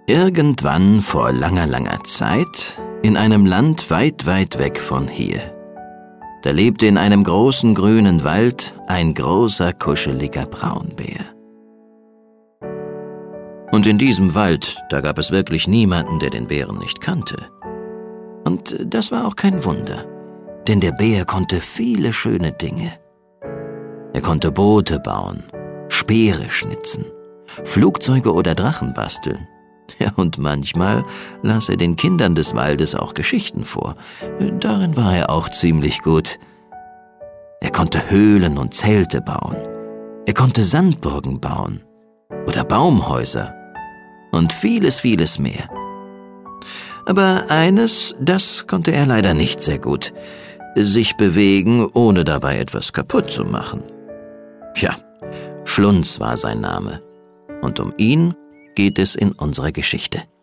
Irgendwann vor langer, langer Zeit, in einem Land weit, weit weg von hier, da lebte in einem großen grünen Wald ein großer, kuscheliger Braunbär. Und in diesem Wald, da gab es wirklich niemanden, der den Bären nicht kannte. Und das war auch kein Wunder, denn der Bär konnte viele schöne Dinge. Er konnte Boote bauen, Speere schnitzen, Flugzeuge oder Drachen basteln. Ja, und manchmal las er den Kindern des Waldes auch Geschichten vor. Darin war er auch ziemlich gut. Er konnte Höhlen und Zelte bauen. Er konnte Sandburgen bauen oder Baumhäuser und vieles, vieles mehr. Aber eines, das konnte er leider nicht sehr gut: sich bewegen, ohne dabei etwas kaputt zu machen. Tja, Schlunz war sein Name. Und um ihn geht es in unserer Geschichte.